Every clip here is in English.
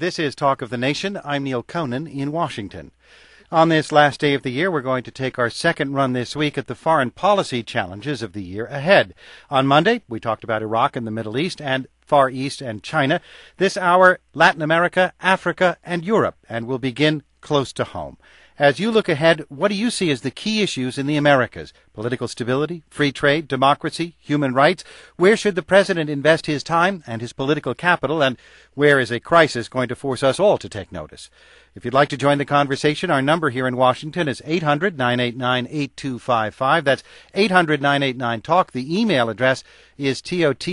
This is Talk of the Nation. I'm Neil Conan in Washington. On this last day of the year, we're going to take our second run this week at the foreign policy challenges of the year ahead. On Monday, we talked about Iraq and the Middle East and Far East and China. This hour, Latin America, Africa, and Europe, and we'll begin close to home. As you look ahead, what do you see as the key issues in the Americas? Political stability, free trade, democracy, human rights? Where should the president invest his time and his political capital? And where is a crisis going to force us all to take notice? If you'd like to join the conversation, our number here in Washington is 800-989-8255. That's 800-989-TALK. The email address is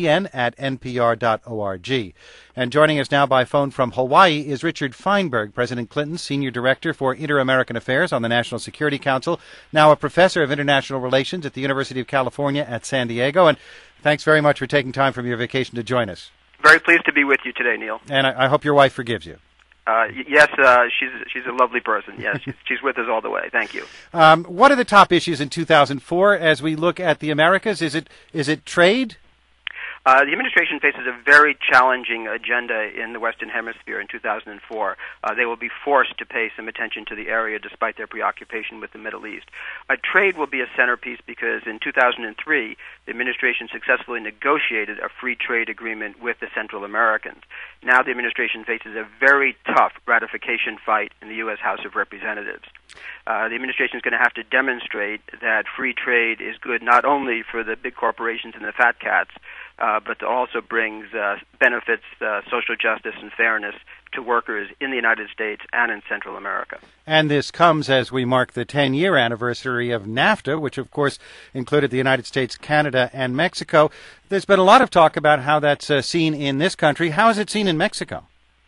totn@npr.org. And joining us now by phone from Hawaii is Richard Feinberg, President Clinton's Senior Director for Inter-American Affairs on the National Security Council, now a professor of international relations at the University of California at San Diego. And thanks very much for taking time from your vacation to join us. Very pleased to be with you today, Neil. And I hope your wife forgives you. Yes, she's a lovely person. Yes, she's with us all the way. Thank you. What are the top issues in 2004 as we look at the Americas? Is it trade? The administration faces a very challenging agenda in the Western Hemisphere in 2004. They will be forced to pay some attention to the area despite their preoccupation with the Middle East. Trade will be a centerpiece because in 2003, the administration successfully negotiated a free trade agreement with the Central Americans. Now the administration faces a very tough ratification fight in the U.S. House of Representatives. The administration is going to have to demonstrate that free trade is good not only for the big corporations and the fat cats, but also brings benefits, social justice, and fairness to workers in the United States and in Central America. And this comes as we mark the 10-year anniversary of NAFTA, which, of course, included the United States, Canada, and Mexico. There's been a lot of talk about how that's seen in this country. How is it seen in Mexico?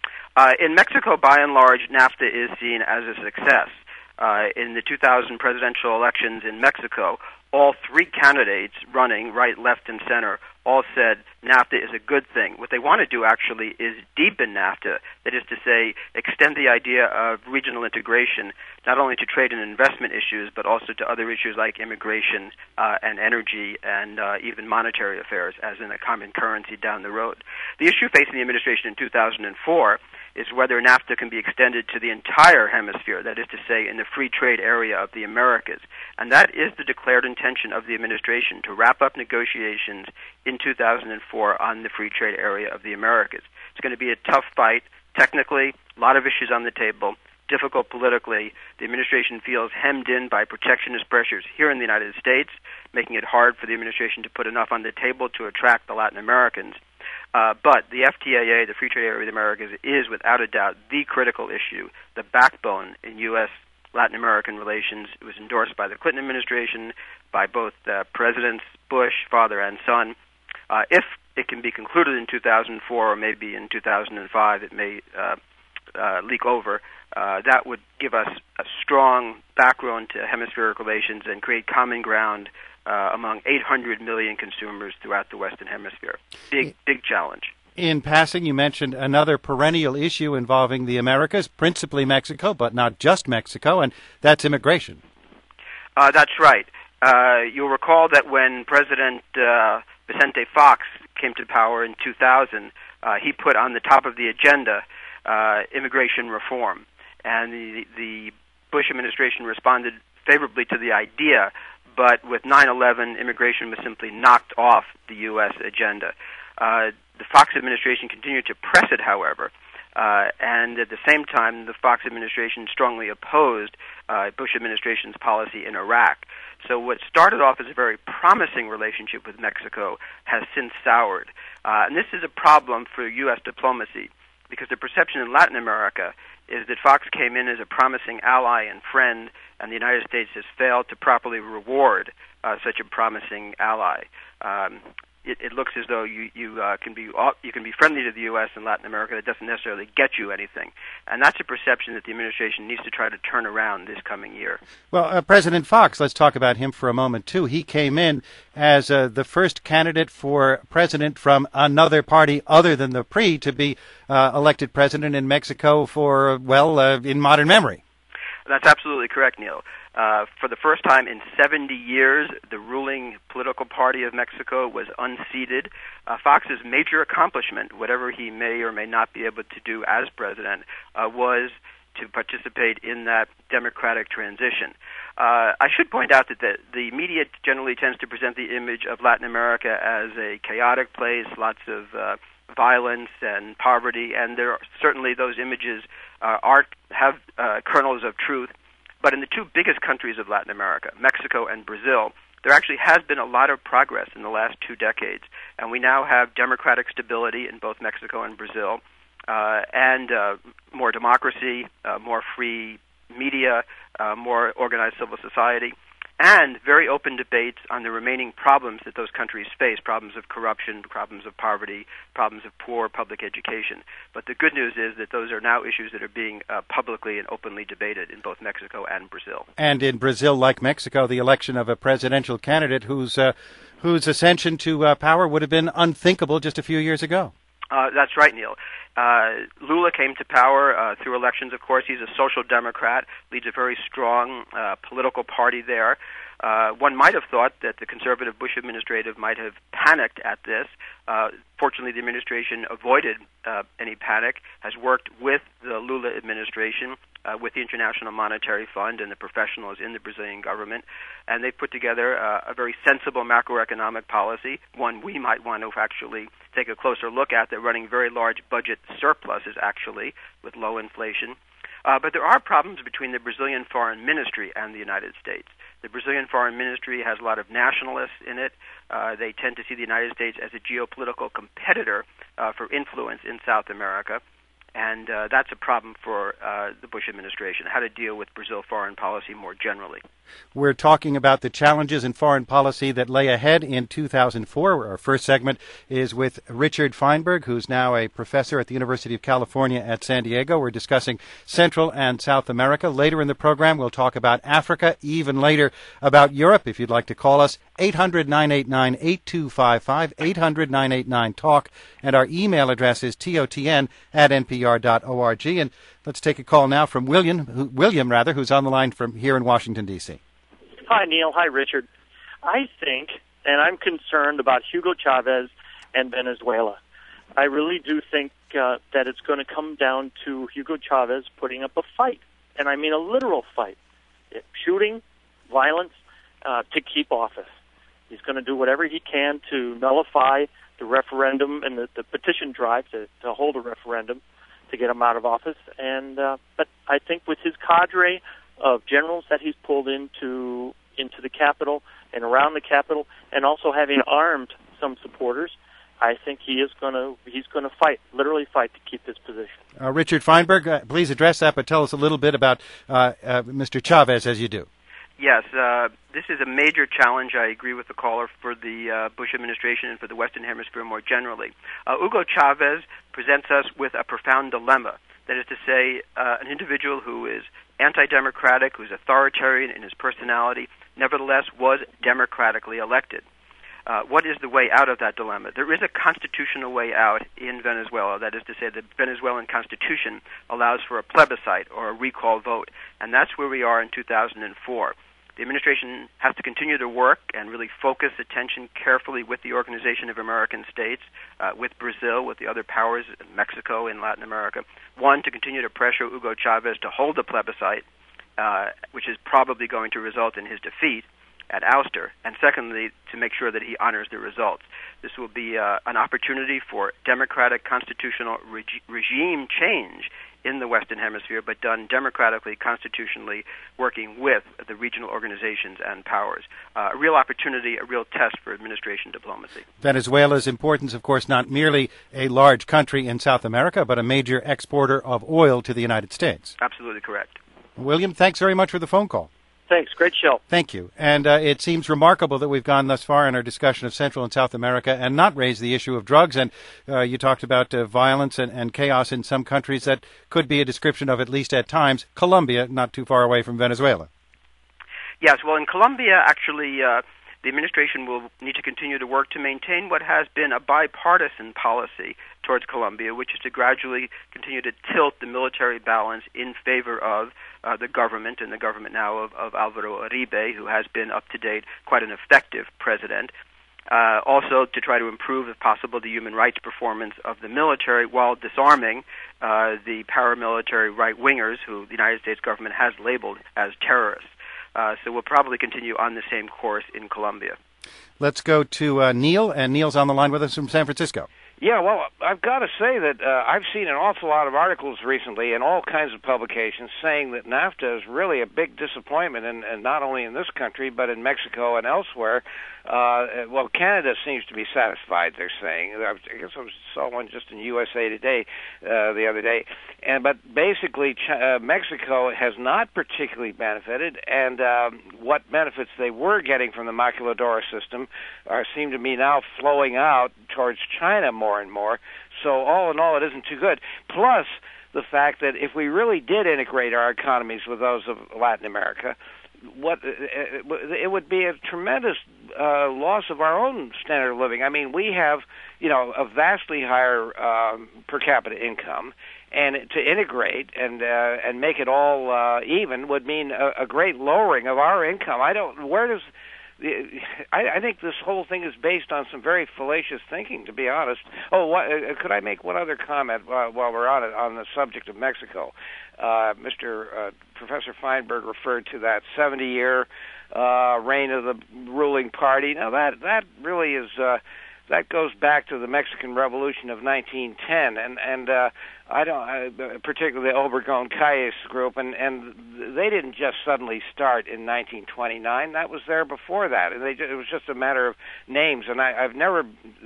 In Mexico, by and large, NAFTA is seen as a success. In the 2000 presidential elections in Mexico, all three candidates running, right, left, and center, all said NAFTA is a good thing. What they want to do, actually, is deepen NAFTA, that is to say, extend the idea of regional integration, not only to trade and investment issues, but also to other issues like immigration and energy and even monetary affairs, as in a common currency down the road. The issue facing the administration in 2004 is whether NAFTA can be extended to the entire hemisphere, that is to say, in the free trade area of the Americas. And that is the declared intention of the administration, to wrap up negotiations in 2004 on the free trade area of the Americas. It's going to be a tough fight, technically, a lot of issues on the table, difficult politically. The administration feels hemmed in by protectionist pressures here in the United States, making it hard for the administration to put enough on the table to attract the Latin Americans. But the FTAA, the Free Trade Area of the Americas, is without a doubt the critical issue, the backbone in U.S.-Latin American relations. It was endorsed by the Clinton administration, by both Presidents Bush, father and son. If it can be concluded in 2004 or maybe in 2005, it may leak over. That would give us a strong backbone to hemispheric relations and create common ground among 800 million consumers throughout the Western Hemisphere. Big challenge. In passing, you mentioned another perennial issue involving the Americas, principally Mexico, but not just Mexico, and that's immigration. That's right. You'll recall that when President Vicente Fox came to power in 2000, he put on the top of the agenda immigration reform. And the Bush administration responded favorably to the idea, but with 9/11, immigration was simply knocked off the U.S. agenda. The Fox administration continued to press it, however, and at the same time, the Fox administration strongly opposed Bush administration's policy in Iraq. So what started off as a very promising relationship with Mexico has since soured. And this is a problem for U.S. diplomacy, because the perception in Latin America is that Fox came in as a promising ally and friend, and the United States has failed to properly reward such a promising ally. It looks as though you can be friendly to the U.S. and Latin America. That doesn't necessarily get you anything, and that's a perception that the administration needs to try to turn around this coming year. Well, President Fox, let's talk about him for a moment too. He came in as the first candidate for president from another party other than the PRI to be elected president in Mexico for in modern memory. That's absolutely correct, Neil. For the first time in 70 years, the ruling political party of Mexico was unseated. Fox's major accomplishment, whatever he may or may not be able to do as president, was to participate in that democratic transition. I should point out that the media generally tends to present the image of Latin America as a chaotic place, lots of violence and poverty, and there are certainly those images have kernels of truth. But in the two biggest countries of Latin America, Mexico and Brazil, there actually has been a lot of progress in the last 2 decades, and we now have democratic stability in both Mexico and Brazil, and more democracy, more free media, more organized civil society, and very open debates on the remaining problems that those countries face, problems of corruption, problems of poverty, problems of poor public education. But the good news is that those are now issues that are being publicly and openly debated in both Mexico and Brazil. And in Brazil, like Mexico, the election of a presidential candidate whose ascension to power would have been unthinkable just a few years ago. That's right, Neil. Lula came to power through elections, of course. He's a social democrat, leads a very strong political party there. One might have thought that the conservative Bush administration might have panicked at this. Fortunately, the administration avoided any panic, has worked with the Lula administration, with the International Monetary Fund and the professionals in the Brazilian government, and they put together a very sensible macroeconomic policy, one we might want to actually take a closer look at. They're running very large budget surpluses, actually, with low inflation. But there are problems between the Brazilian Foreign Ministry and the United States. The Brazilian Foreign Ministry has a lot of nationalists in it. They tend to see the United States as a geopolitical competitor for influence in South America. And that's a problem for the Bush administration, how to deal with Brazil foreign policy more generally. We're talking about the challenges in foreign policy that lay ahead in 2004. Our first segment is with Richard Feinberg, who's now a professor at the University of California at San Diego. We're discussing Central and South America. Later in the program, we'll talk about Africa, even later about Europe. If you'd like to call us, 800-989-8255, 800-989-TALK, and our email address is totn@npr.org. And let's take a call now from William, who's on the line from here in Washington, D.C. Hi, Neil. Hi, Richard. I think, and I'm concerned about Hugo Chavez and Venezuela. I really do think that it's going to come down to Hugo Chavez putting up a fight, and I mean a literal fight, shooting, violence, to keep office. He's going to do whatever he can to nullify the referendum and the petition drive to hold a referendum to get him out of office. And but I think with his cadre of generals that he's pulled into the Capitol and around the Capitol, and also having armed some supporters, I think he's going to fight, literally fight to keep his position. Richard Feinberg, please address that, but tell us a little bit about Mr. Chavez as you do. Yes, this is a major challenge, I agree with the caller, for the Bush administration and for the Western Hemisphere more generally. Hugo Chavez presents us with a profound dilemma. That is to say, an individual who is anti-democratic, who's authoritarian in his personality, nevertheless was democratically elected. What is the way out of that dilemma? There is a constitutional way out in Venezuela. That is to say, the Venezuelan constitution allows for a plebiscite or a recall vote, and that's where we are in 2004. The administration has to continue to work and really focus attention carefully with the Organization of American States, with Brazil, with the other powers, Mexico, in Latin America. One, to continue to pressure Hugo Chavez to hold a plebiscite, which is probably going to result in his defeat at ouster, and secondly, to make sure that he honors the results. This will be an opportunity for democratic constitutional regime change in the Western Hemisphere, but done democratically, constitutionally, working with the regional organizations and powers. A real opportunity, a real test for administration diplomacy. Venezuela's importance, of course, not merely a large country in South America, but a major exporter of oil to the United States. Absolutely correct. William, thanks very much for the phone call. Thanks. Great show. Thank you. And it seems remarkable that we've gone thus far in our discussion of Central and South America and not raised the issue of drugs. And you talked about violence and chaos in some countries that could be a description of, at least at times, Colombia, not too far away from Venezuela. Yes. Well, in Colombia, actually, the administration will need to continue to work to maintain what has been a bipartisan policy towards Colombia, which is to gradually continue to tilt the military balance in favor of the government, and the government now of Alvaro Uribe, who has been, up to date, quite an effective president. Also to try to improve, if possible, the human rights performance of the military while disarming the paramilitary right-wingers who the United States government has labeled as terrorists. So we'll probably continue on the same course in Colombia. Let's go to Neil, and Neil's on the line with us from San Francisco. Yeah, well, I've got to say that I've seen an awful lot of articles recently in all kinds of publications saying that NAFTA is really a big disappointment, and not only in this country, but in Mexico and elsewhere. Well, Canada seems to be satisfied, they're saying. I guess I saw one just in USA Today the other day. But basically, Mexico has not particularly benefited, and what benefits they were getting from the Maquiladora system seem to be now flowing out towards China more and more. So all in all, it isn't too good. Plus, the fact that if we really did integrate our economies with those of Latin America, it would be a tremendous loss of our own standard of living. I mean, we have, a vastly higher per capita income, and to integrate and make it all even would mean a great lowering of our income. I think this whole thing is based on some very fallacious thinking, to be honest. Could I make one other comment while we're on it, on the subject of Mexico? Professor Feinberg referred to that 70-year reign of the ruling party. Now that really is that goes back to the Mexican Revolution of 1910, and particularly the Obregón Calles group, and they didn't just suddenly start in 1929. That was there before that, and it was just a matter of names. And I've never.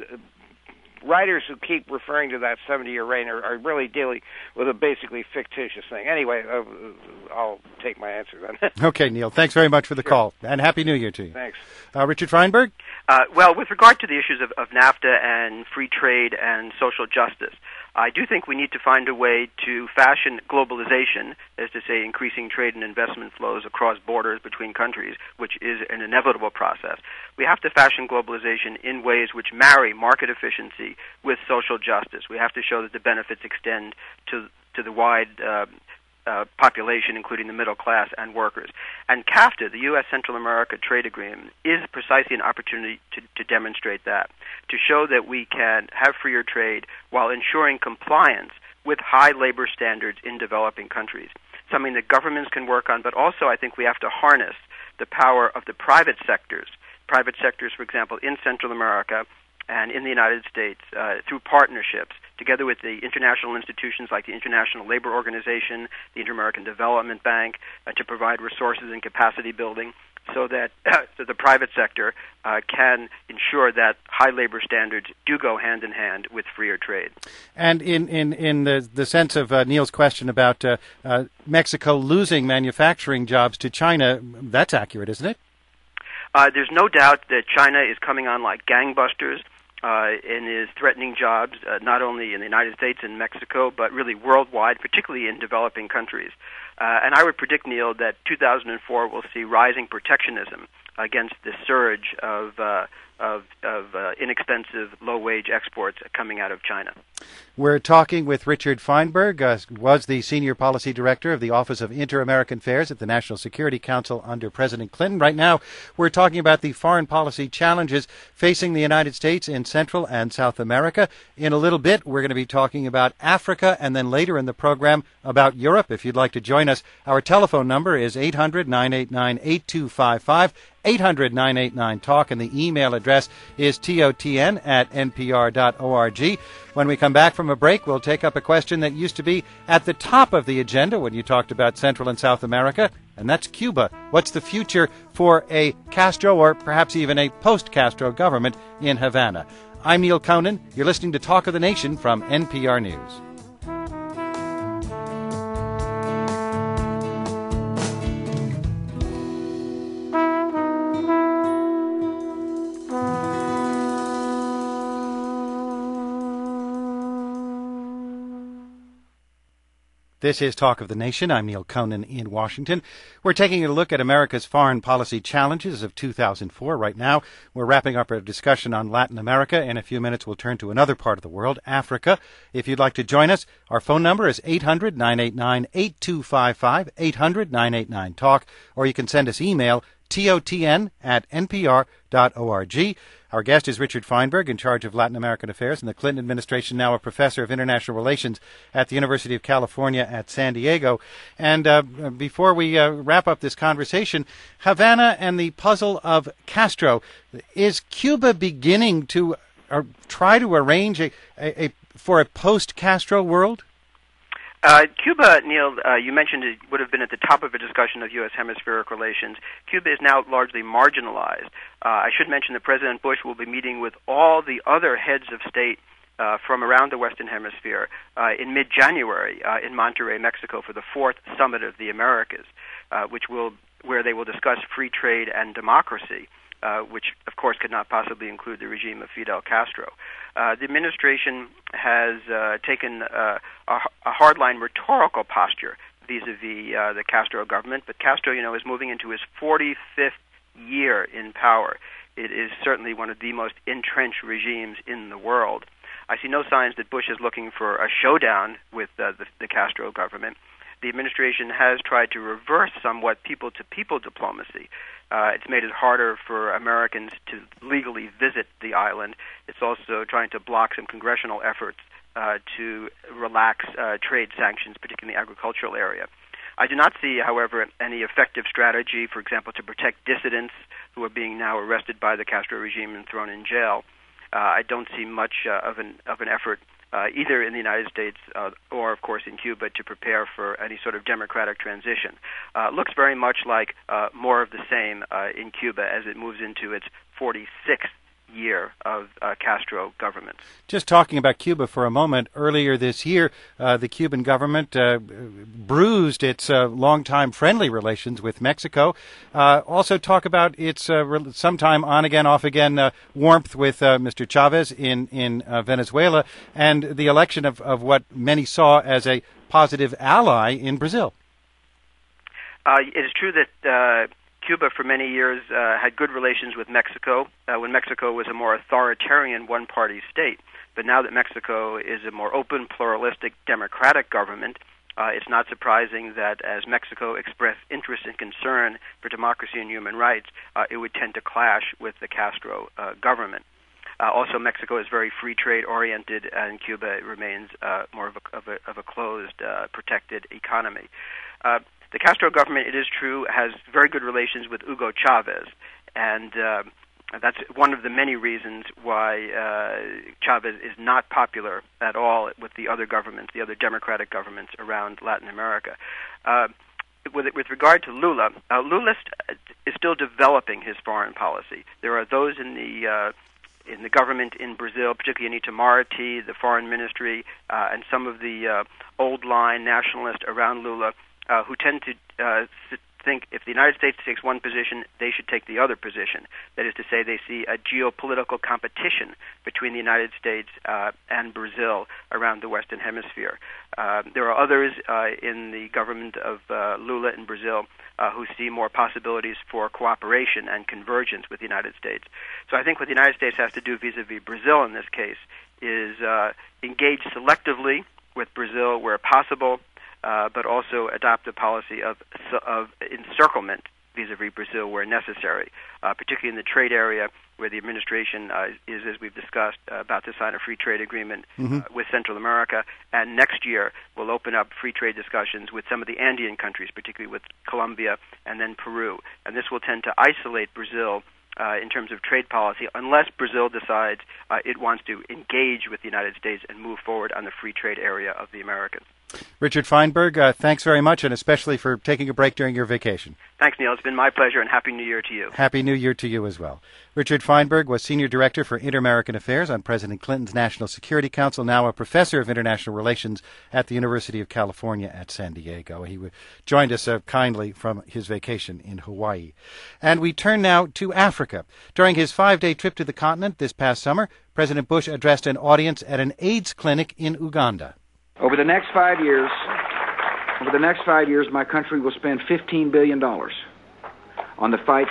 Writers who keep referring to that 70-year reign are really dealing with a basically fictitious thing. Anyway, I'll take my answer then. Okay, Neil. Thanks very much for the call, and Happy New Year to you. Thanks. Richard Feinberg? Well, with regard to the issues of NAFTA and free trade and social justice, I do think we need to find a way to fashion globalization, as to say increasing trade and investment flows across borders between countries, which is an inevitable process. We have to fashion globalization in ways which marry market efficiency with social justice. We have to show that the benefits extend to the wide population, including the middle class and workers. And CAFTA, the U.S. Central America Trade Agreement, is precisely an opportunity to demonstrate that, to show that we can have freer trade while ensuring compliance with high labor standards in developing countries, something that governments can work on, but also I think we have to harness the power of the private sectors, for example, in Central America and in the United States, through partnerships, together with the international institutions like the International Labor Organization, the Inter-American Development Bank, to provide resources and capacity building so that the private sector can ensure that high labor standards do go hand in hand with freer trade. And in the sense of Neil's question about Mexico losing manufacturing jobs to China, that's accurate, isn't it? There's no doubt that China is coming on like gangbusters and is threatening jobs not only in the United States and Mexico, but really worldwide, particularly in developing countries. And I would predict, Neil, that 2004 will see rising protectionism against the surge of inexpensive, low-wage exports coming out of China. We're talking with Richard Feinberg, was the Senior Policy Director of the Office of Inter-American Affairs at the National Security Council under President Clinton. Right now, we're talking about the foreign policy challenges facing the United States in Central and South America. In a little bit, we're going to be talking about Africa, and then later in the program about Europe. If you'd like to join us, our telephone number is 800-989-8255. 800-989-TALK, and the email address is totn@npr.org. When we come back from a break, we'll take up a question that used to be at the top of the agenda when you talked about Central and South America, and that's Cuba. What's the future for a Castro or perhaps even a post-Castro government in Havana? I'm Neil Conan. You're listening to Talk of the Nation from NPR News. This is Talk of the Nation. I'm Neil Conan in Washington. We're taking a look at America's foreign policy challenges of 2004. Right now, we're wrapping up our discussion on Latin America. In a few minutes, we'll turn to another part of the world, Africa. If you'd like to join us, our phone number is 800-989-8255, 800-989-TALK, or you can send us email, totn@npr.org. Our guest is Richard Feinberg, in charge of Latin American affairs in the Clinton administration, now a professor of international relations at the University of California at San Diego. And before we wrap up this conversation, Havana and the puzzle of Castro. Is Cuba beginning to try to arrange for a post-Castro world? Cuba, Neil, you mentioned it would have been at the top of a discussion of U.S. hemispheric relations. Cuba is now largely marginalized. I should mention that President Bush will be meeting with all the other heads of state from around the Western Hemisphere in mid-January in Monterrey, Mexico, for the fourth Summit of the Americas, where they will discuss free trade and democracy. Which, of course, could not possibly include the regime of Fidel Castro. The administration has taken a hardline rhetorical posture vis-a-vis the Castro government, but Castro, is moving into his 45th year in power. It is certainly one of the most entrenched regimes in the world. I see no signs that Bush is looking for a showdown with the Castro government. The administration has tried to reverse somewhat people-to-people diplomacy. It's made it harder for Americans to legally visit the island. It's also trying to block some congressional efforts to relax trade sanctions, particularly in the agricultural area. I do not see, however, any effective strategy, for example, to protect dissidents who are being now arrested by the Castro regime and thrown in jail. I don't see much of an effort either in the United States or, of course, in Cuba to prepare for any sort of democratic transition. Looks very much like more of the same in Cuba as it moves into its 46th year of Castro government. Just talking about Cuba for a moment, earlier this year, the Cuban government bruised its longtime friendly relations with Mexico. Also talk about its sometime on-again, off-again warmth with Mr. Chavez in Venezuela, and the election of what many saw as a positive ally in Brazil. It is true that Cuba for many years had good relations with Mexico when Mexico was a more authoritarian one-party state. But now that Mexico is a more open, pluralistic, democratic government, it's not surprising that as Mexico expressed interest and concern for democracy and human rights, it would tend to clash with the Castro government. Also, Mexico is very free trade oriented, and Cuba remains more of a closed, protected economy. The Castro government, it is true, has very good relations with Hugo Chavez, and that's one of the many reasons why Chavez is not popular at all with the other governments, the other democratic governments around Latin America. With regard to Lula, Lula is still developing his foreign policy. There are those in the government in Brazil, particularly Anita Mariti, the foreign ministry, and some of the old-line nationalists around Lula, who tend to think if the United States takes one position, they should take the other position. That is to say, they see a geopolitical competition between the United States and Brazil around the Western Hemisphere. There are others in the government of Lula in Brazil who see more possibilities for cooperation and convergence with the United States. So I think what the United States has to do vis-a-vis Brazil in this case is engage selectively with Brazil where possible, but also adopt a policy of encirclement vis-a-vis Brazil where necessary, particularly in the trade area where the administration is, as we've discussed, about to sign a free trade agreement with Central America, and next year will open up free trade discussions with some of the Andean countries, particularly with Colombia and then Peru. And this will tend to isolate Brazil in terms of trade policy unless Brazil decides it wants to engage with the United States and move forward on the free trade area of the Americas. Richard Feinberg, thanks very much, and especially for taking a break during your vacation. Thanks, Neil. It's been my pleasure, and Happy New Year to you. Happy New Year to you as well. Richard Feinberg was Senior Director for Inter-American Affairs on President Clinton's National Security Council, now a Professor of International Relations at the University of California at San Diego. He joined us kindly from his vacation in Hawaii. And we turn now to Africa. During his 5-day trip to the continent this past summer, President Bush addressed an audience at an AIDS clinic in Uganda. Over the next 5 years, Over the next 5 years, my country will spend $15 billion on the fight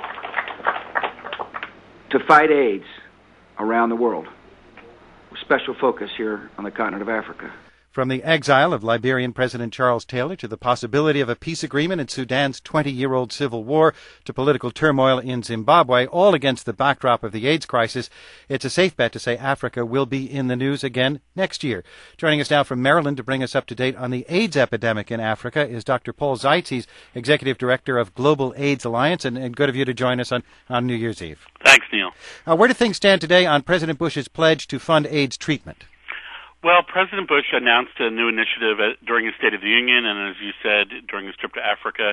to fight AIDS around the world, with special focus here on the continent of Africa. From the exile of Liberian President Charles Taylor to the possibility of a peace agreement in Sudan's 20-year-old civil war to political turmoil in Zimbabwe, all against the backdrop of the AIDS crisis, it's a safe bet to say Africa will be in the news again next year. Joining us now from Maryland to bring us up to date on the AIDS epidemic in Africa is Dr. Paul Zeitz. He's Executive Director of Global AIDS Alliance, and good of you to join us on New Year's Eve. Thanks, Neil. Where do things stand today on President Bush's pledge to fund AIDS treatment? Well, President Bush announced a new initiative during his State of the Union, and as you said, during his trip to Africa.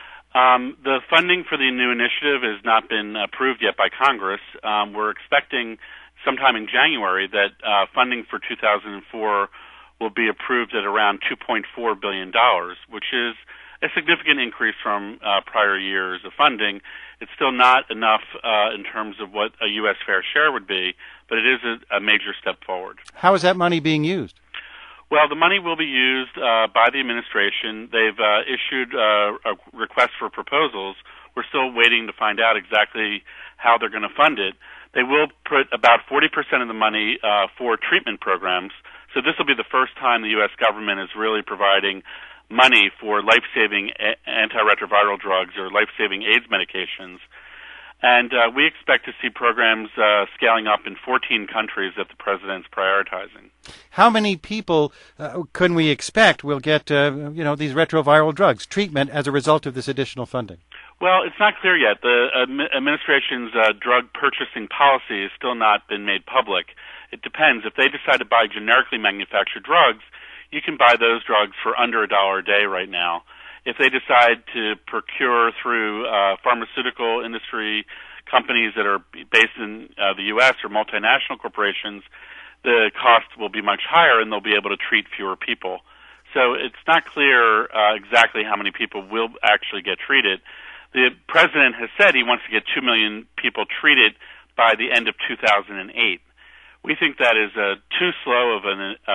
The funding for the new initiative has not been approved yet by Congress. We're expecting sometime in January that funding for 2004 will be approved at around $2.4 billion, which is a significant increase from prior years of funding. It's still not enough in terms of what a U.S. fair share would be, but it is a major step forward. How is that money being used? Well, the money will be used by the administration. They've issued a request for proposals. We're still waiting to find out exactly how they're going to fund it. They will put about 40% of the money for treatment programs. So this will be the first time the U.S. government is really providing money for life-saving antiretroviral drugs or life-saving AIDS medications. And we expect to see programs scaling up in 14 countries that the president's prioritizing. How many people can we expect will get, these retroviral drugs, treatment as a result of this additional funding? Well, it's not clear yet. The administration's drug purchasing policy has still not been made public. It depends. If they decide to buy generically manufactured drugs, you can buy those drugs for under $1 a day right now. If they decide to procure through pharmaceutical industry companies that are based in the U.S. or multinational corporations, the cost will be much higher and they'll be able to treat fewer people. So it's not clear exactly how many people will actually get treated. The president has said he wants to get 2 million people treated by the end of 2008. We think that is too slow of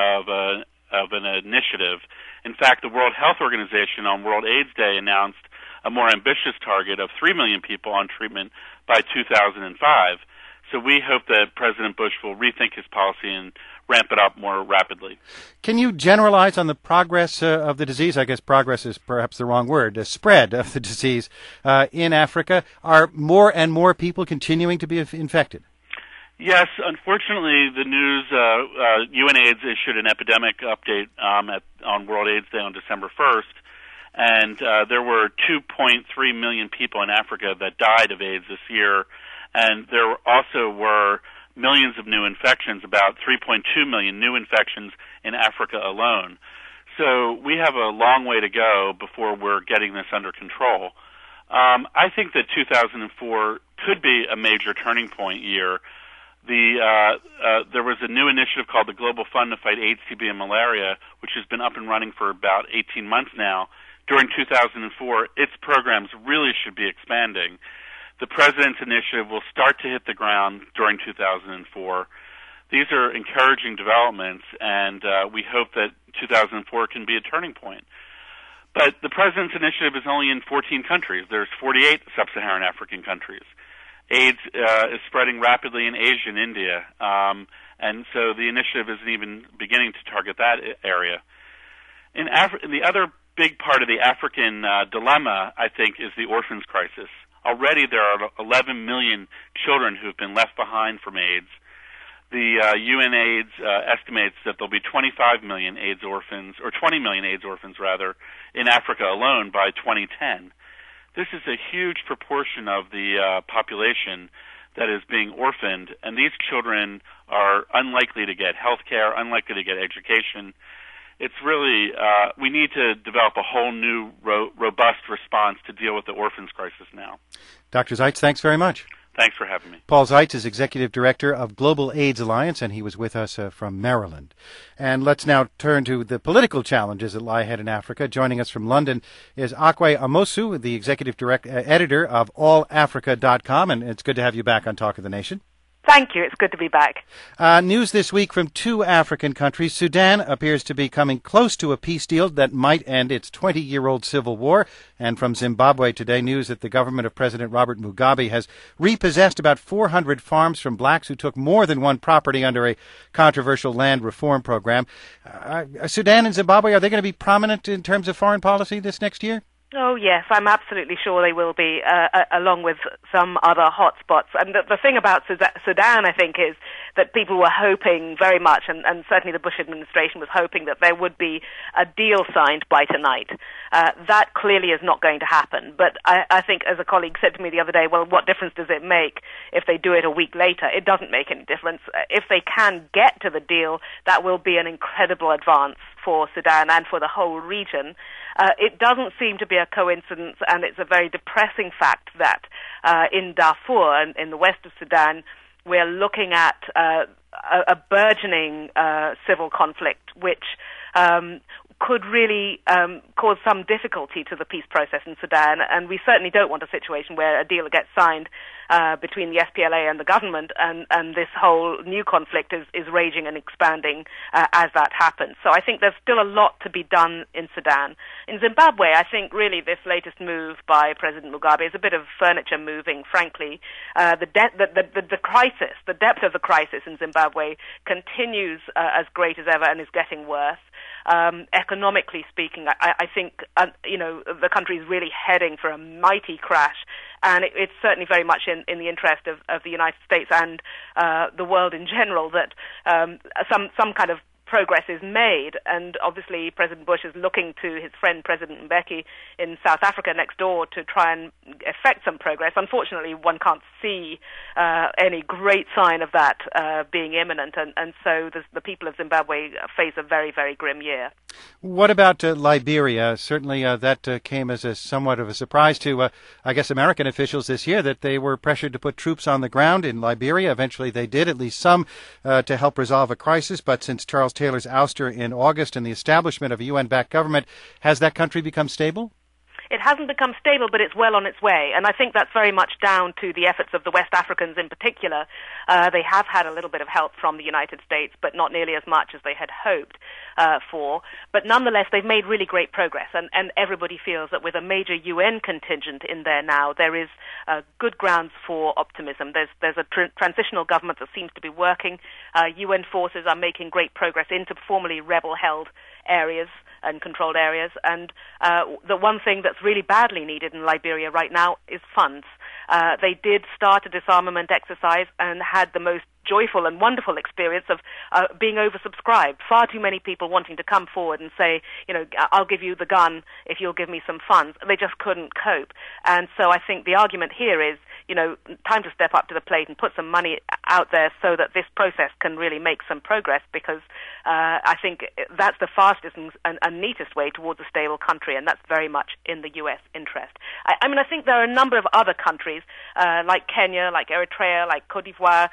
an initiative. In fact, the World Health Organization on World AIDS Day announced a more ambitious target of 3 million people on treatment by 2005. So we hope that President Bush will rethink his policy and ramp it up more rapidly. Can you generalize on the progress of the disease? I guess progress is perhaps the wrong word. The spread of the disease in Africa. Are more and more people continuing to be infected? Yes, unfortunately, the news, UNAIDS issued an epidemic update on World AIDS Day on December 1st, and there were 2.3 million people in Africa that died of AIDS this year, and there also were millions of new infections, about 3.2 million new infections in Africa alone. So we have a long way to go before we're getting this under control. I think that 2004 could be a major turning point year. There was a new initiative called the Global Fund to Fight AIDS, TB, and Malaria, which has been up and running for about 18 months now. During 2004, its programs really should be expanding. The President's initiative will start to hit the ground during 2004. These are encouraging developments, and we hope that 2004 can be a turning point. But the President's initiative is only in 14 countries. There's 48 sub-Saharan African countries. AIDS is spreading rapidly in Asia and India, and so the initiative isn't even beginning to target that area. In the other big part of the African dilemma, I think, is the orphans crisis. Already there are 11 million children who have been left behind from AIDS. The UNAIDS estimates that there'll be 25 million AIDS orphans, or 20 million AIDS orphans, rather, in Africa alone by 2010. This is a huge proportion of the population that is being orphaned, and these children are unlikely to get health care, unlikely to get education. It's really, we need to develop a whole new robust response to deal with the orphans crisis now. Dr. Zeitz, thanks very much. Thanks for having me. Paul Zeitz is Executive Director of Global AIDS Alliance, and he was with us from Maryland. And let's now turn to the political challenges that lie ahead in Africa. Joining us from London is Akwe Amosu, the Executive Editor of AllAfrica.com, and it's good to have you back on Talk of the Nation. Thank you. It's good to be back. News this week from two African countries. Sudan appears to be coming close to a peace deal that might end its 20-year-old civil war. And from Zimbabwe today, news that the government of President Robert Mugabe has repossessed about 400 farms from blacks who took more than one property under a controversial land reform program. Sudan and Zimbabwe, are they going to be prominent in terms of foreign policy this next year? Oh, yes, I'm absolutely sure they will be, along with some other hotspots. And the thing about Sudan, I think, is that people were hoping very much, and certainly the Bush administration was hoping, that there would be a deal signed by tonight. That clearly is not going to happen. But I think, as a colleague said to me the other day, well, what difference does it make if they do it a week later? It doesn't make any difference. If they can get to the deal, that will be an incredible advance for Sudan and for the whole region. It doesn't seem to be a coincidence, and it's a very depressing fact that in Darfur, in the west of Sudan, we're looking at a burgeoning civil conflict, which could really cause some difficulty to the peace process in Sudan, and we certainly don't want a situation where a deal gets signed between the SPLA and the government, and this whole new conflict is raging and expanding as that happens. So I think there's still a lot to be done in Sudan. In Zimbabwe, I think really this latest move by President Mugabe is a bit of furniture moving, frankly. The crisis, the depth of the crisis in Zimbabwe continues as great as ever and is getting worse. Economically speaking, I think the country is really heading for a mighty crash, and it's certainly very much in the interest of the United States and the world in general that some kind of progress is made. And obviously President Bush is looking to his friend President Mbeki in South Africa next door to try and effect some progress. Unfortunately, one can't see any great sign of that being imminent, and so the people of Zimbabwe face a very, very grim year. What about Liberia? Certainly that came as somewhat of a surprise to, I guess, American officials this year, that they were pressured to put troops on the ground in Liberia. Eventually they did, at least some, to help resolve a crisis. But since Charles Taylor's ouster in August and the establishment of a UN-backed government, has that country become stable? It hasn't become stable, but it's well on its way. And I think that's very much down to the efforts of the West Africans in particular. They have had a little bit of help from the United States, but not nearly as much as they had hoped for. But nonetheless, they've made really great progress. And everybody feels that with a major UN contingent in there now, there is good grounds for optimism. There's a transitional government that seems to be working. UN forces are making great progress into formerly rebel-held areas and controlled areas. And the one thing that's really badly needed in Liberia right now is funds. They did start a disarmament exercise and had the most joyful and wonderful experience of being oversubscribed. Far too many people wanting to come forward and say, I'll give you the gun if you'll give me some funds. They just couldn't cope. And so I think the argument here is, time to step up to the plate and put some money out there so that this process can really make some progress, because I think that's the fastest and neatest way towards a stable country, and that's very much in the U.S. interest. I think there are a number of other countries, like Kenya, like Eritrea, like Cote d'Ivoire,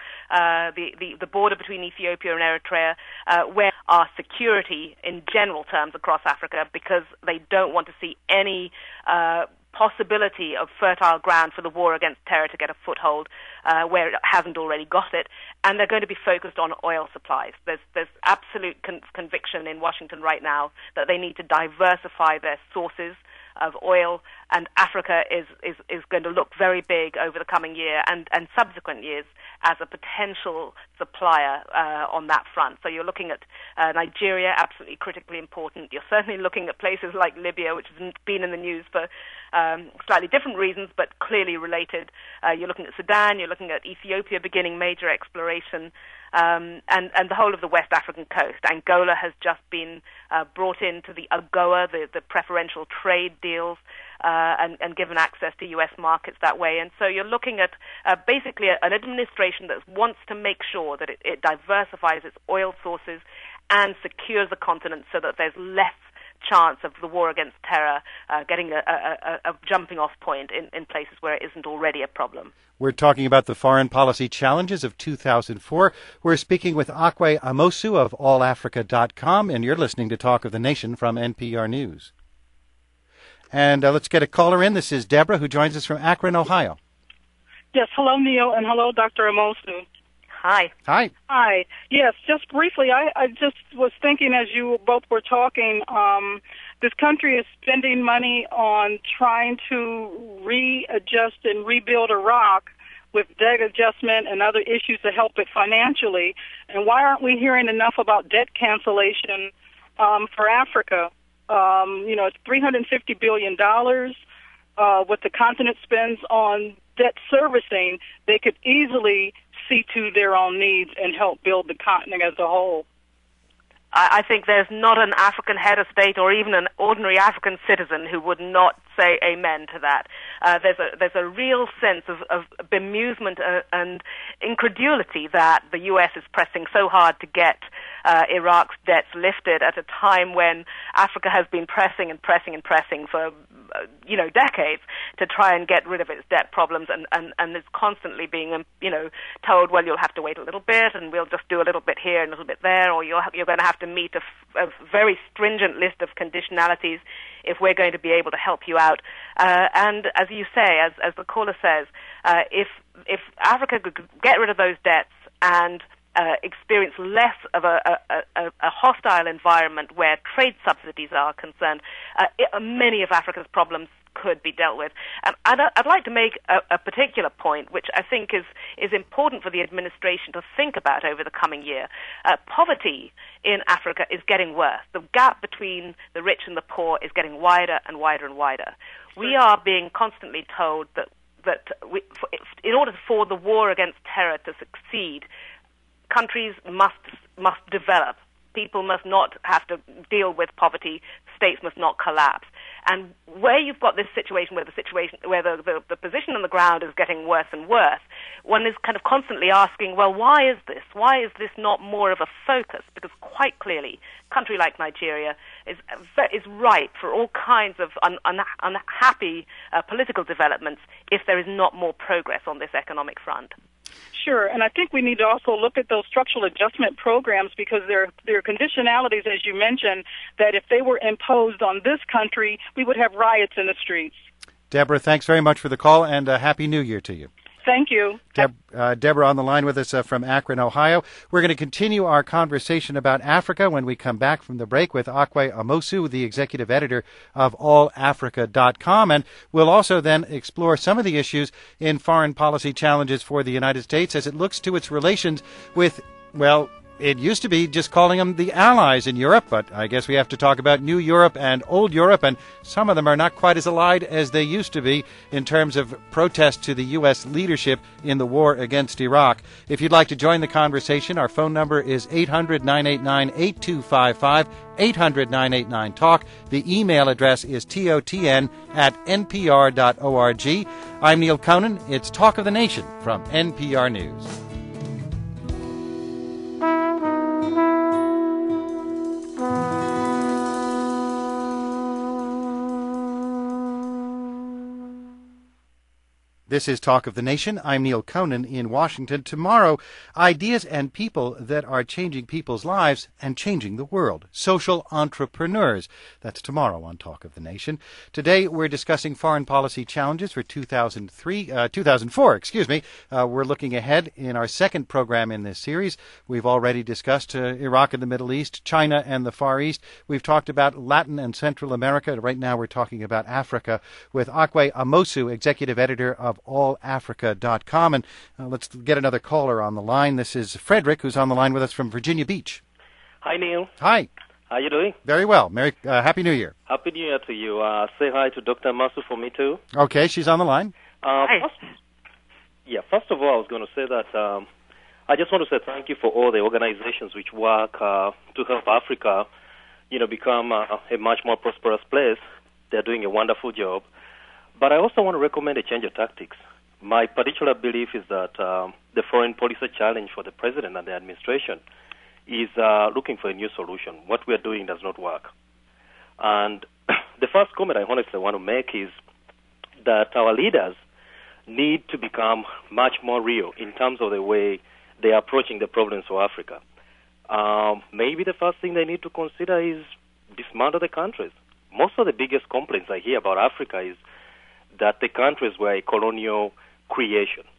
the border between Ethiopia and Eritrea, where our security in general terms across Africa, because they don't want to see any possibility of fertile ground for the war against terror to get a foothold where it hasn't already got it, and they're going to be focused on oil supplies. There's absolute conviction in Washington right now that they need to diversify their sources of oil, and Africa is going to look very big over the coming year and subsequent years as a potential supplier on that front. So you're looking at Nigeria, absolutely critically important. You're certainly looking at places like Libya, which has been in the news for slightly different reasons, but clearly related. You're looking at Sudan, you're looking at Ethiopia beginning major exploration, and the whole of the West African coast. Angola has just been brought into the AGOA, the preferential trade deals, and given access to U.S. markets that way. And so you're looking at basically an administration that wants to make sure that it diversifies its oil sources and secures the continent so that there's less chance of the war against terror getting a jumping-off point in places where it isn't already a problem. We're talking about the foreign policy challenges of 2004. We're speaking with Akwe Amosu of allafrica.com, and you're listening to Talk of the Nation from NPR News. And let's get a caller in. This is Deborah, who joins us from Akron, Ohio. Yes, hello, Neil, and hello, Dr. Amosu. Hi. Hi. Hi. Yes, just briefly, I just was thinking as you both were talking, this country is spending money on trying to readjust and rebuild Iraq with debt adjustment and other issues to help it financially. And why aren't we hearing enough about debt cancellation for Africa? It's $350 billion. What the continent spends on debt servicing, they could easily see to their own needs and help build the continent as a whole. I think there's not an African head of state or even an ordinary African citizen who would not say amen to that. There's a real sense of bemusement and incredulity that the U.S. is pressing so hard to get Iraq's debts lifted at a time when Africa has been pressing for decades to try and get rid of its debt problems, and is constantly being told, well, you'll have to wait a little bit, and we'll just do a little bit here and a little bit there, or you're going to have to meet a very stringent list of conditionalities if we're going to be able to help you out. And as you say, as the caller says, if Africa could get rid of those debts and experience less of a hostile environment where trade subsidies are concerned, many of Africa's problems could be dealt with. And I'd like to make a particular point, which I think is important for the administration to think about over the coming year. Poverty in Africa is getting worse. The gap between the rich and the poor is getting wider and wider and wider. We are being constantly told that in order for the war against terror to succeed, countries must develop. People must not have to deal with poverty. States must not collapse. And where you've got this situation where the position on the ground is getting worse and worse, one is kind of constantly asking, well, why is this? Why is this not more of a focus? Because quite clearly, a country like Nigeria is ripe for all kinds of unhappy political developments if there is not more progress on this economic front. Sure, and I think we need to also look at those structural adjustment programs because there are conditionalities, as you mentioned, that if they were imposed on this country, we would have riots in the streets. Deborah, thanks very much for the call, and Happy New Year to you. Thank you. Deborah on the line with us from Akron, Ohio. We're going to continue our conversation about Africa when we come back from the break with Akwe Amosu, the executive editor of allafrica.com. And we'll also then explore some of the issues in foreign policy challenges for the United States as it looks to its relations with, well, it used to be just calling them the allies in Europe, but I guess we have to talk about New Europe and Old Europe, and some of them are not quite as allied as they used to be in terms of protest to the U.S. leadership in the war against Iraq. If you'd like to join the conversation, our phone number is 800-989-8255, 800-989-TALK. The email address is totn@npr.org. I'm Neil Conan. It's Talk of the Nation from NPR News. This is Talk of the Nation. I'm Neil Conan in Washington. Tomorrow, ideas and people that are changing people's lives and changing the world. Social entrepreneurs. That's tomorrow on Talk of the Nation. Today, we're discussing foreign policy challenges for 2004. We're looking ahead in our second program in this series. We've already discussed Iraq and the Middle East, China and the Far East. We've talked about Latin and Central America. Right now, we're talking about Africa with Akwe Amosu, executive editor of allafrica.com. And let's get another caller on the line. This is Frederick, who's on the line with us from Virginia Beach. Hi, Neil. Hi. How you doing? Very well. Happy New Year. Happy New Year to you. Say hi to Dr. Masu for me, too. Okay, she's on the line. Hi. First of all, I was going to say that I just want to say thank you for all the organizations which work to help Africa, become a much more prosperous place. They're doing a wonderful job. But I also want to recommend a change of tactics. My particular belief is that the foreign policy challenge for the president and the administration is looking for a new solution. What we are doing does not work. And the first comment I honestly want to make is that our leaders need to become much more real in terms of the way they are approaching the problems of Africa. Maybe the first thing they need to consider is dismantle the countries. Most of the biggest complaints I hear about Africa is that the countries were a colonial creation.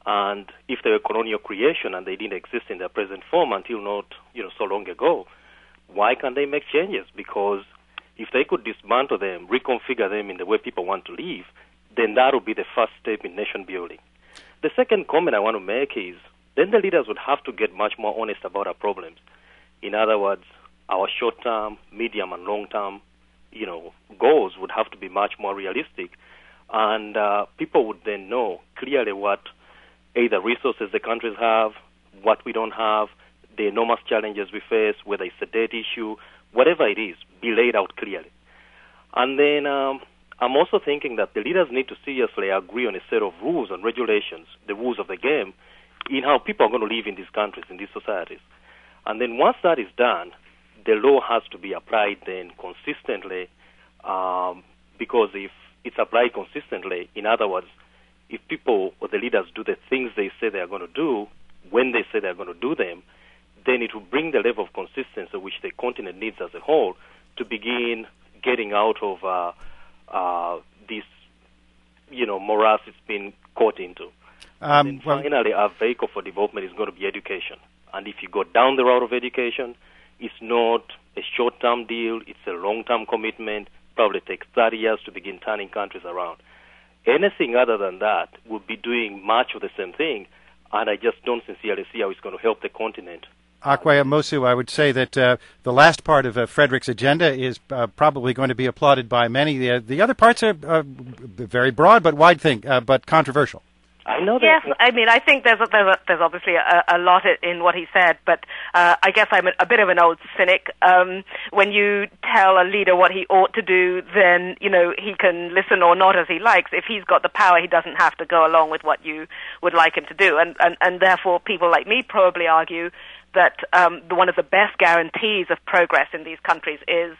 And if they were colonial creation and they didn't exist in their present form until not, so long ago, why can't they make changes? Because if they could dismantle them, reconfigure them in the way people want to live, then that would be the first step in nation building. The second comment I want to make is then the leaders would have to get much more honest about our problems. In other words, our short-term, medium, and long-term, goals would have to be much more realistic, and people would then know clearly what either resources the countries have, what we don't have, the enormous challenges we face, whether it's a debt issue, whatever it is, be laid out clearly. And then I'm also thinking that the leaders need to seriously agree on a set of rules and regulations, the rules of the game, in how people are going to live in these countries, in these societies. And then once that is done, the law has to be applied then consistently, because if it's applied consistently, in other words, if people or the leaders do the things they say they are going to do, when they say they are going to do them, then it will bring the level of consistency which the continent needs as a whole to begin getting out of this, morass it's been caught into. And finally, our vehicle for development is going to be education. And if you go down the route of education, it's not a short-term deal, it's a long-term commitment, probably takes 30 years to begin turning countries around. Anything other than that would be doing much of the same thing, and I just don't sincerely see how it's going to help the continent. Akwe Amosu, I would say that the last part of Frederick's agenda is probably going to be applauded by many. The other parts are very broad but but controversial. I know that. Yes, I mean, I think there's obviously a lot in what he said, but I guess I'm a bit of an old cynic. When you tell a leader what he ought to do, then, he can listen or not as he likes. If he's got the power, he doesn't have to go along with what you would like him to do. And therefore, people like me probably argue that one of the best guarantees of progress in these countries is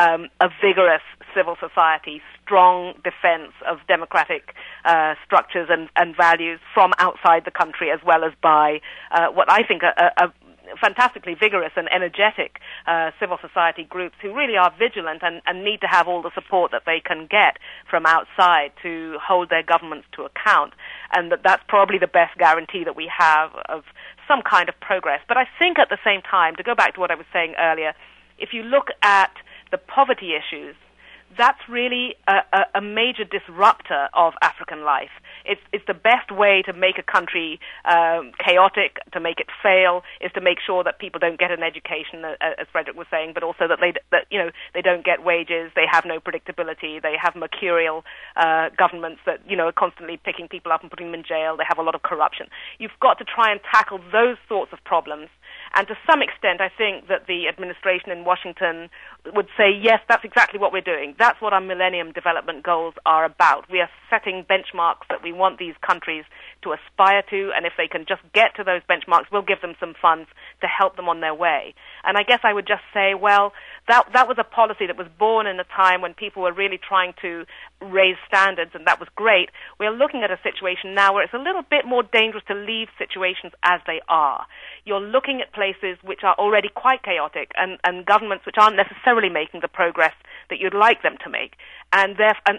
a vigorous civil society, strong defense of democratic structures and values from outside the country, as well as by what I think are fantastically vigorous and energetic civil society groups who really are vigilant and need to have all the support that they can get from outside to hold their governments to account. And that's probably the best guarantee that we have of some kind of progress. But I think at the same time, to go back to what I was saying earlier, if you look at the poverty issues, that's really a major disruptor of African life. It's the best way to make a country chaotic, to make it fail, is to make sure that people don't get an education, as Frederick was saying, but also that they don't get wages, they have no predictability, they have mercurial governments that are constantly picking people up and putting them in jail, they have a lot of corruption. You've got to try and tackle those sorts of problems. And to some extent, I think that the administration in Washington would say, yes, that's exactly what we're doing. That's what our Millennium Development Goals are about. We are setting benchmarks that we want these countries to aspire to, and if they can just get to those benchmarks, we'll give them some funds to help them on their way. And I guess I would just say, well, that was a policy that was born in a time when people were really trying to raise standards, and that was great. We're looking at a situation now where it's a little bit more dangerous to leave situations as they are. You're looking at places which are already quite chaotic and governments which aren't necessarily making the progress that you'd like them to make. And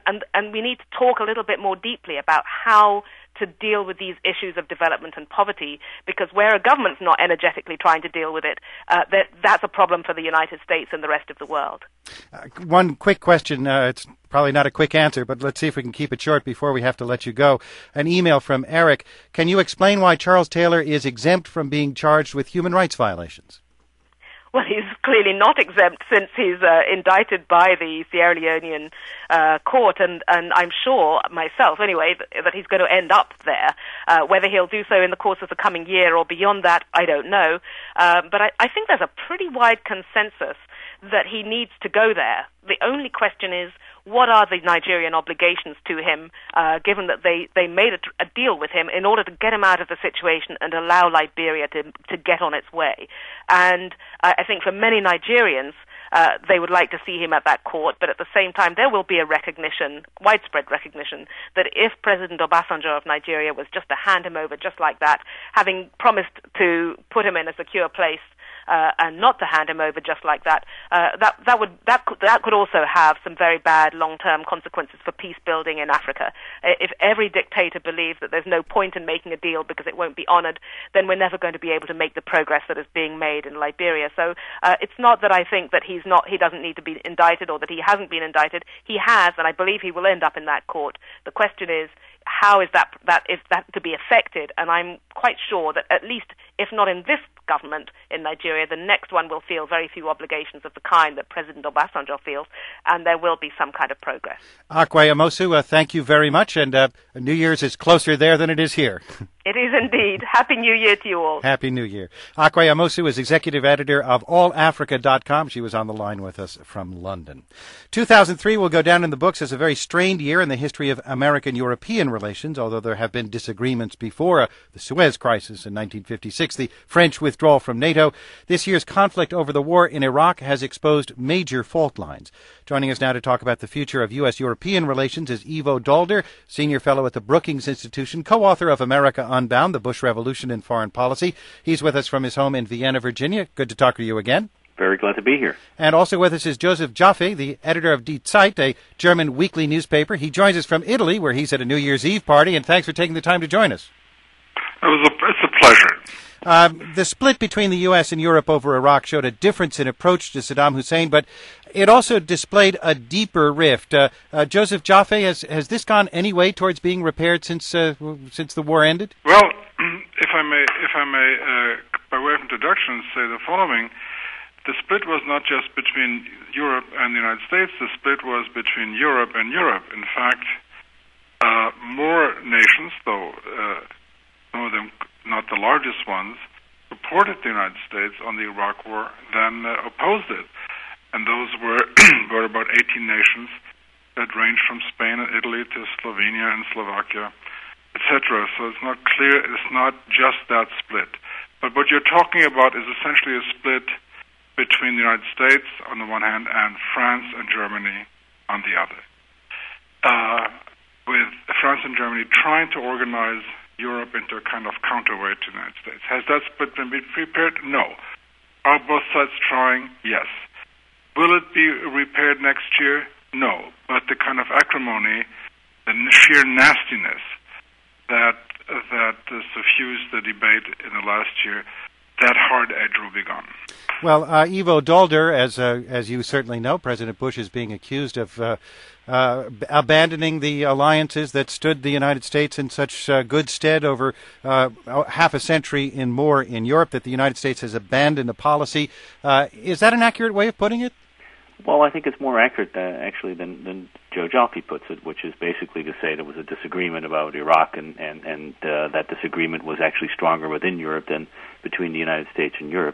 we need to talk a little bit more deeply about how to deal with these issues of development and poverty, because where a government's not energetically trying to deal with it, that's a problem for the United States and the rest of the world. One quick question. It's probably not a quick answer, but let's see if we can keep it short before we have to let you go. An email from Eric. Can you explain why Charles Taylor is exempt from being charged with human rights violations? Well, he's clearly not exempt since he's indicted by the Sierra Leonean court, and I'm sure, myself anyway, that he's going to end up there. Whether he'll do so in the course of the coming year or beyond that, I don't know. But I think there's a pretty wide consensus that he needs to go there. The only question is, what are the Nigerian obligations to him, given that they made a deal with him in order to get him out of the situation and allow Liberia to get on its way? And I think for many Nigerians, they would like to see him at that court, but at the same time, there will be a recognition, widespread recognition, that if President Obasanjo of Nigeria was just to hand him over just like that, having promised to put him in a secure place and not to hand him over just like that, that could also have some very bad long-term consequences for peace building in Africa. If every dictator believes that there's no point in making a deal because it won't be honored, then we're never going to be able to make the progress that is being made in Liberia. So it's not that I think that he doesn't need to be indicted or that he hasn't been indicted. He has, and I believe he will end up in that court. The question is, how is that to be affected? And I'm quite sure that at least, if not in this government in Nigeria, the next one will feel very few obligations of the kind that President Obasanjo feels, and there will be some kind of progress. Akwe Amosu, thank you very much, and New Year's is closer there than it is here. It is indeed. Happy New Year to you all. Happy New Year. Akwe Amosu is executive editor of allafrica.com. She was on the line with us from London. 2003 will go down in the books as a very strained year in the history of American-European relations, although there have been disagreements before the Suez Crisis in 1956, the French withdrawal from NATO. This year's conflict over the war in Iraq has exposed major fault lines. Joining us now to talk about the future of U.S.-European relations is Ivo Daalder, senior fellow at the Brookings Institution, co-author of America Unbound, the Bush Revolution in Foreign Policy. He's with us from his home in Vienna, Virginia. Good to talk to you again. Very glad to be here. And also with us is Joseph Joffe, the editor of Die Zeit, a German weekly newspaper. He joins us from Italy, where he's at a New Year's Eve party, and thanks for taking the time to join us. It's a pleasure. The split between the U.S. and Europe over Iraq showed a difference in approach to Saddam Hussein, but it also displayed a deeper rift. Joseph Joffe, has this gone any way towards being repaired since the war ended? Well, if I may, by way of introduction, say the following. The split was not just between Europe and the United States. The split was between Europe and Europe. In fact, more nations, though some of them not the largest ones, supported the United States on the Iraq War than opposed it. And those were about 18 nations that ranged from Spain and Italy to Slovenia and Slovakia, etc. So it's not clear, it's not just that split. But what you're talking about is essentially a split between the United States on the one hand and France and Germany on the other. With France and Germany trying to organize Europe into a kind of counterweight to the United States. Has that split been prepared? No. Are both sides trying? Yes. Will it be repaired next year? No. But the kind of acrimony, the sheer nastiness that suffused the debate in the last year, that hard edge will be gone. Well, Ivo Daalder, as you certainly know, President Bush is being accused of abandoning the alliances that stood the United States in such good stead over half a century and more in Europe, that the United States has abandoned a policy. Is that an accurate way of putting it? Well, I think it's more accurate, actually, than Joe Joffe puts it, which is basically to say there was a disagreement about Iraq, and that disagreement was actually stronger within Europe than between the United States and Europe.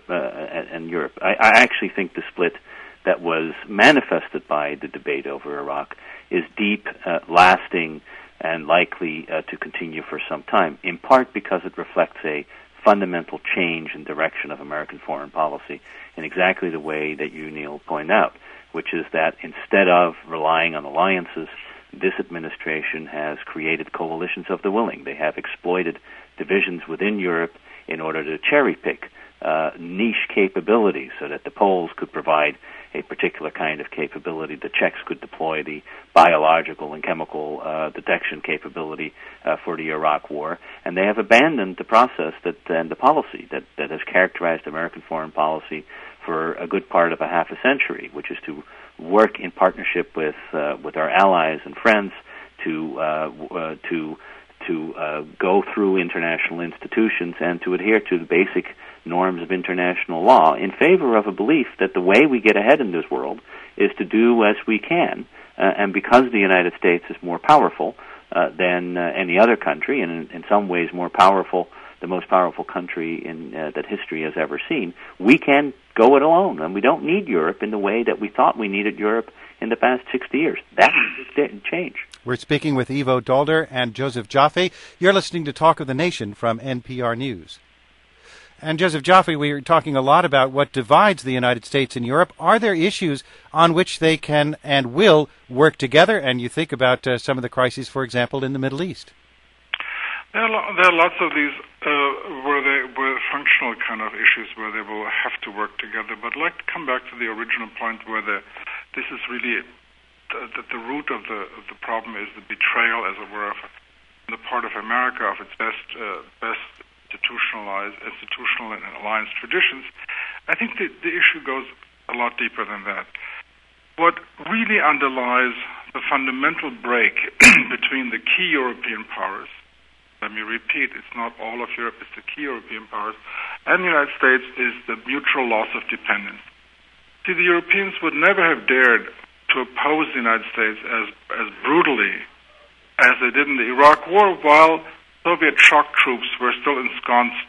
I actually think the split that was manifested by the debate over Iraq is deep, lasting, and likely to continue for some time, in part because it reflects a fundamental change in direction of American foreign policy in exactly the way that you, Neil, point out, which is that instead of relying on alliances, this administration has created coalitions of the willing. They have exploited divisions within Europe in order to cherry-pick niche capabilities so that the Poles could provide a particular kind of capability. The Czechs could deploy the biological and chemical detection capability for the Iraq War. And they have abandoned the process and the policy that has characterized American foreign policy for a good part of a half a century, which is to work in partnership with our allies and friends to go through international institutions and to adhere to the basic norms of international law in favor of a belief that the way we get ahead in this world is to do as we can, and because the United States is more powerful than any other country, and in some ways more powerful, the most powerful country in that history has ever seen, we can go it alone, and we don't need Europe in the way that we thought we needed Europe in the past 60 years. That didn't change. We're speaking with Ivo Daalder and Joseph Joffe. You're listening to Talk of the Nation from NPR News. And Joseph Joffe, we are talking a lot about what divides the United States and Europe. Are there issues on which they can and will work together? And you think about some of the crises, for example, in the Middle East. There are lots of these where functional kind of issues where they will have to work together. But I'd like to come back to the original point where this is really the root of the problem is the betrayal, as it were, on the part of America of its best institutional and alliance traditions. I think the issue goes a lot deeper than that. What really underlies the fundamental break between the key European powers, let me repeat, it's not all of Europe, it's the key European powers, and the United States, is the mutual loss of dependence. See, the Europeans would never have dared to oppose the United States as brutally as they did in the Iraq War, while Soviet shock troops were still ensconced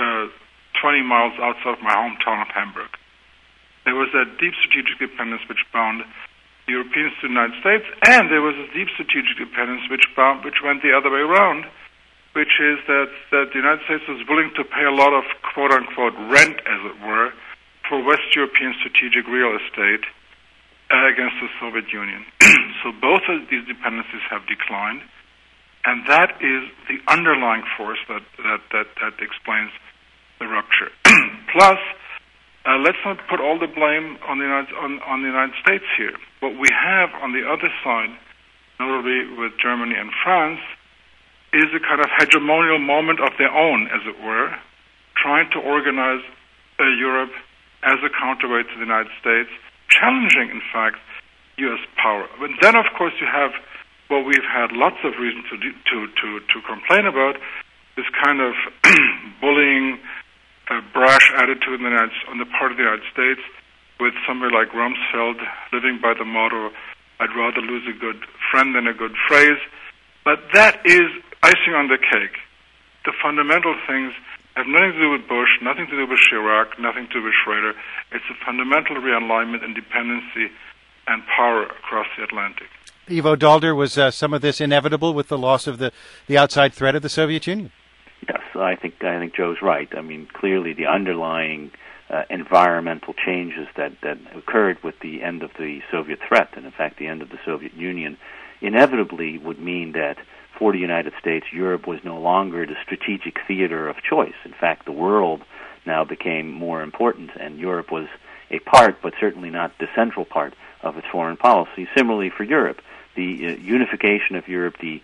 20 miles outside of my hometown of Hamburg. There was that deep strategic dependence which bound the Europeans to the United States, and there was a deep strategic dependence which went the other way around, which is that the United States was willing to pay a lot of quote-unquote rent, as it were, for West European strategic real estate against the Soviet Union. So both of these dependencies have declined, and that is the underlying force that explains the rupture. Plus, let's not put all the blame on the United States here. What we have on the other side, notably with Germany and France, is a kind of hegemonial moment of their own, as it were, trying to organize Europe as a counterweight to the United States, challenging, in fact, U.S. power. But then, of course, you have what we've had lots of reason to complain about, this kind of bullying, brash attitude on the part of the United States, with somebody like Rumsfeld living by the motto, I'd rather lose a good friend than a good phrase. But that is icing on the cake. The fundamental things have nothing to do with Bush, nothing to do with Chirac, nothing to do with Schroeder. It's a fundamental realignment in dependency and power across the Atlantic. Ivo Daalder, was some of this inevitable with the loss of the outside threat of the Soviet Union? Yes, I think Joe's right. I mean, clearly the underlying environmental changes that occurred with the end of the Soviet threat, and in fact the end of the Soviet Union, inevitably would mean that for the United States, Europe was no longer the strategic theater of choice. In fact, the world now became more important, and Europe was a part, but certainly not the central part of its foreign policy. Similarly for Europe, the unification of Europe, the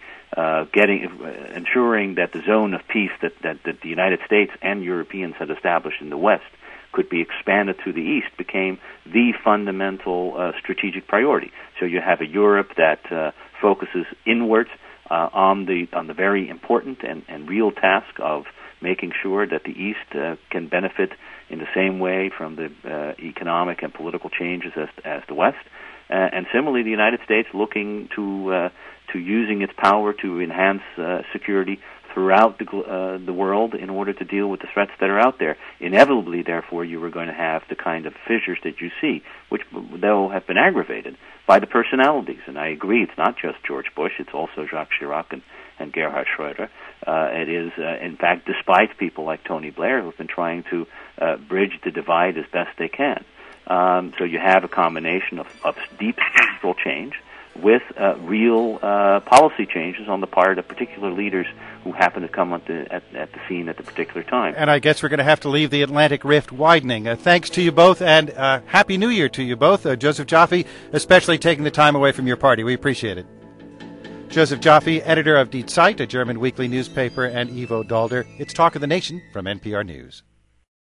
ensuring that the zone of peace that the United States and Europeans had established in the West could be expanded to the East became the fundamental strategic priority. So you have a Europe that focuses inwards on the very important and real task of making sure that the East can benefit in the same way from the economic and political changes as the West, and similarly the United States looking to using its power to enhance security throughout the world in order to deal with the threats that are out there. Inevitably, therefore, you were going to have the kind of fissures that you see, which, though, have been aggravated by the personalities. And I agree, it's not just George Bush, it's also Jacques Chirac and Gerhard Schroeder. It is, in fact, despite people like Tony Blair who have been trying to bridge the divide as best they can. So you have a combination of deep structural change with real policy changes on the part of particular leaders who happen to come at the scene at the particular time. And I guess we're going to have to leave the Atlantic rift widening. Thanks to you both, and Happy New Year to you both. Joseph Joffe, especially taking the time away from your party. We appreciate it. Joseph Joffe, editor of Die Zeit, a German weekly newspaper, and Ivo Daalder. It's Talk of the Nation from NPR News.